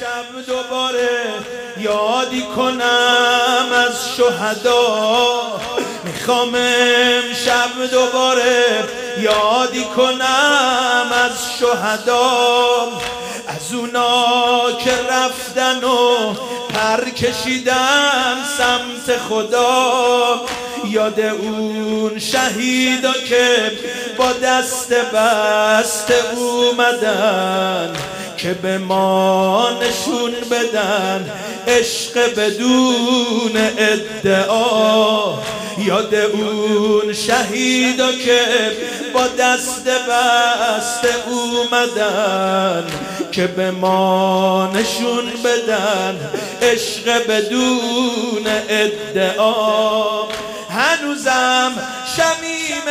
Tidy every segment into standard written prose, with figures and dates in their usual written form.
شب دوباره یادی کنم از شهدا، میخوام امشب دوباره یادی کنم از شهدا، از اونا که رفتن و پر کشیدن سمت خدا، یاد اون شهیدا که با دست بسته اومدن که به ما نشون بدن عشق بدون ادعا، یاد اون شهیدا که با دست بسته اومدن که به ما نشون بدن عشق بدون ادعا. هنوزم شمیم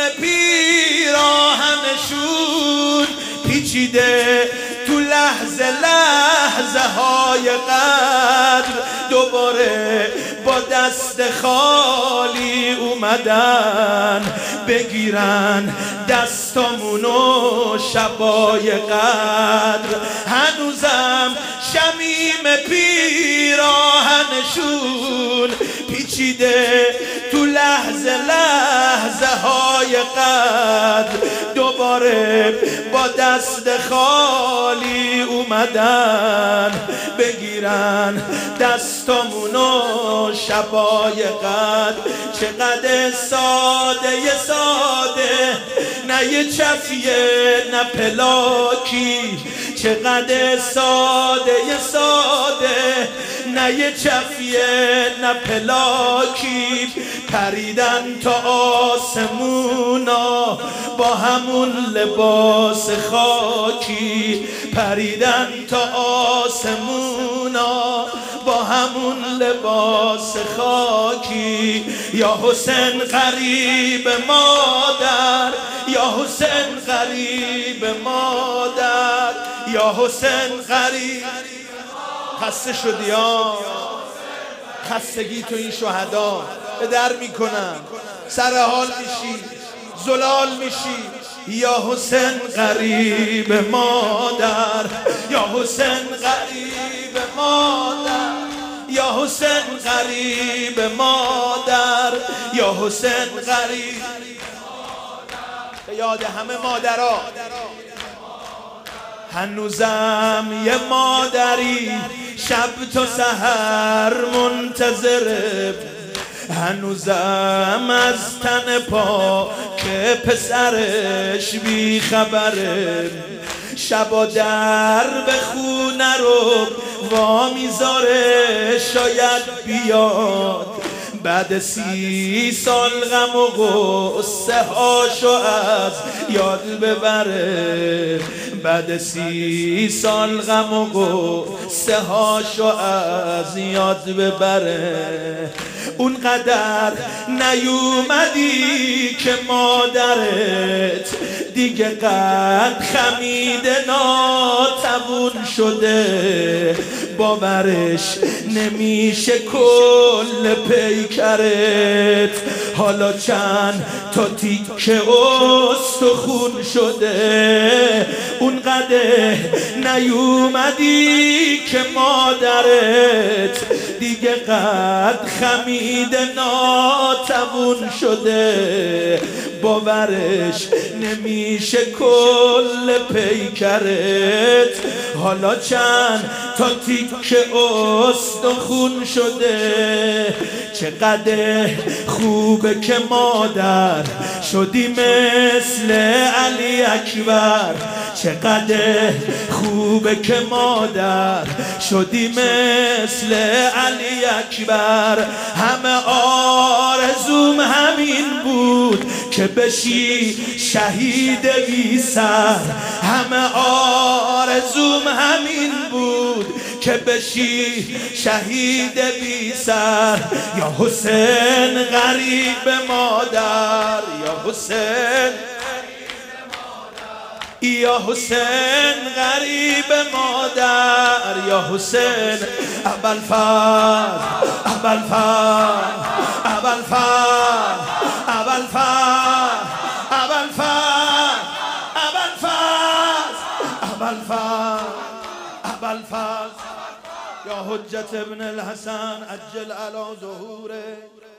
پیراهنشون پیچیده تو لحظه های قدر، دوباره با دست خالی اومدن بگیرن دستامونو شبای قدر. هنوزم شمیم پیراهنشون پیچیده تو لحظه های قدر، دوباره با دست خالی اومدن بگیرن دستامونو شبای قدر. چقدر ساده ساده، نه یه چفیه نه پلاکی، چقدر ساده ساده، نه یه چفیه نه پلاکی، پریدن تا آسمونا با همون لباس خاکی، پریدن تا آسمونا با همون لباس خاکی. یا حسین غریب مادر، یا حسین غریب مادر، یا حسین غریب. خسته شدی ها؟ خستگی تو این شهدا به در میکنن، سر حال میشی، زلال میشی. یا حسین غریب مادر، یا حسین غریب مادر، یا حسین غریب مادر، یا حسین غریب. به یاد همه مادرها، هنوزم یه مادری شب تا سحر منتظره، هنوزم از تن پا که پسرش بی خبره، شبا در به خونه رو وامیذاره شاید بیاد، بعد 30 سال غم و غصه هاشو از یاد ببره، بعد 30 سال غم و غصه هاشو از یاد ببره. اونقدر نیومدی که مادرت دیگه قد خمیده ناتوون شده، باورش نمیشه کل پیکرت حالا چند تا تیکه استخون شده. اونقدر نیومدی که مادرت دیگه قد خمیده ناتوون شده، باورش نمیشه کل پیکرت حالا چند تا تیکه استخون شده. چقدر خوبه که مادر شدی مثل علی اکبر، چقدر خوبه که مادر شدی مثل علی اکبر. همه آرزوم همین بود که بشی شهید بی سر، همه آرزوم همین بود که بشی شهید بی سر. یا حسین غریب مادر، یا حسین، یا حسین غریب مادر، یا حسین ابوالفضل، ابوالفضل، ابوالفضل، ابوالفضل، ابوالفضل، ابوالفضل، ابوالفضل، ابوالفضل. یا حجت ابن الحسن عجل علی ظهوره